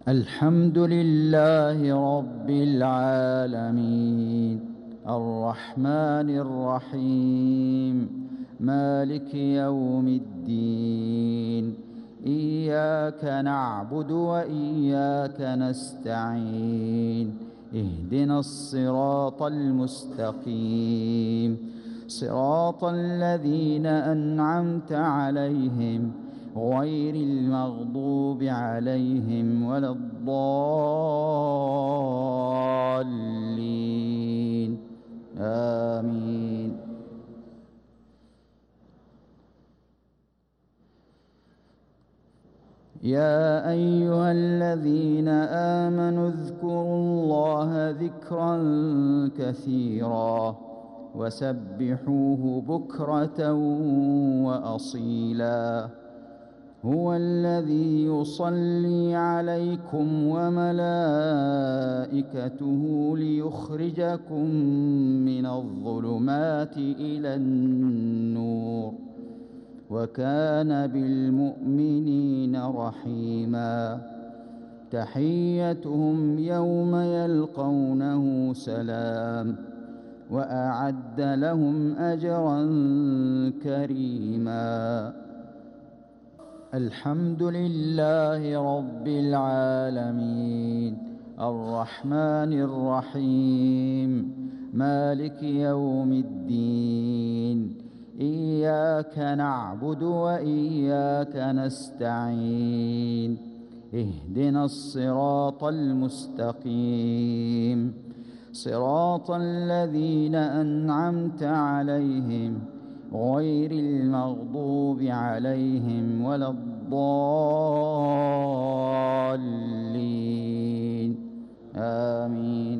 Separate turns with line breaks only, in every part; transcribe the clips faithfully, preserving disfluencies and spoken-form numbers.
الحمد لله رب العالمين الرحمن الرحيم مالك يوم الدين إياك نعبد وإياك نستعين اهدنا الصراط المستقيم صراط الذين أنعمت عليهم غير المغضوب عليهم ولا الضالين آمين. يا أيها الذين آمنوا اذكروا الله ذكرا كثيرا وسبحوه بكرة وأصيلا هو الذي يصلي عليكم وملائكته ليخرجكم من الظلمات إلى النور وكان بالمؤمنين رحيما تحيتهم يوم يلقونه سلام وأعد لهم أجرا كريما. الحمد لله رب العالمين الرحمن الرحيم مالك يوم الدين إياك نعبد وإياك نستعين اهدنا الصراط المستقيم صراط الذين أنعمت عليهم غير المغضوب عليهم ولا الضالين آمين.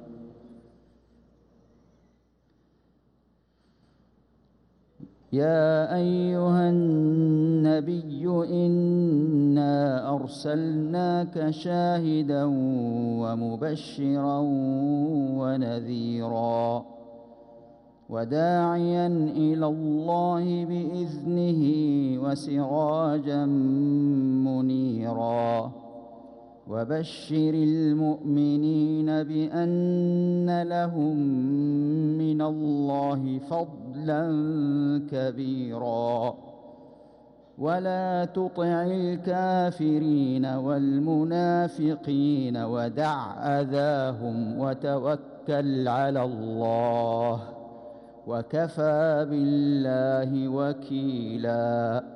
يا أيها النبي إنا أرسلناك شاهدا ومبشرا ونذيرا وداعيا إلى الله بإذنه وسراجا منيرا وبشر المؤمنين بأن لهم من الله فضلا كبيرا ولا تطع الكافرين والمنافقين ودع أذاهم وتوكل على الله وكفى بالله وكيلا.